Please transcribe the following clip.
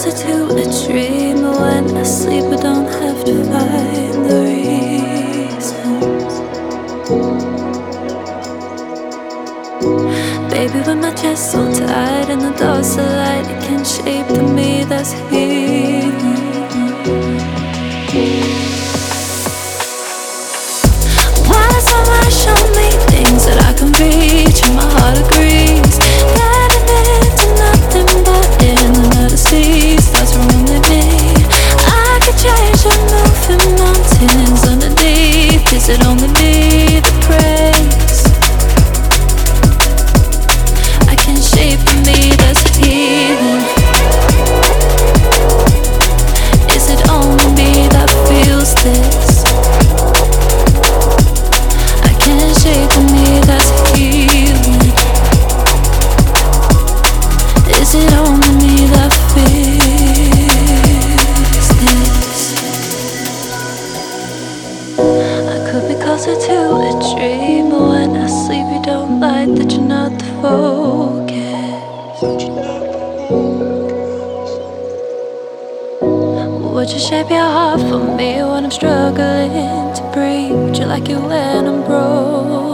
closer to a dream. When I sleep, I don't have to find the reasons. Baby, with my chest so tight and the doors so light, it can shape to me that's healing. Why someone show me things that I can reach, and my heart agrees. Getting into nothing but in another sea starts ruining me. I could change and moving mountains underneath. Is it only me that prays? I can shape the me that's healing. Is it only me that feels this? I can shape the me that's healing. Is it only me that feels this? I could be closer to a dream, but when I sleep you don't like that you're not the focus. Would you shape your heart for me when I'm struggling to breathe? Would you like it when I'm broken?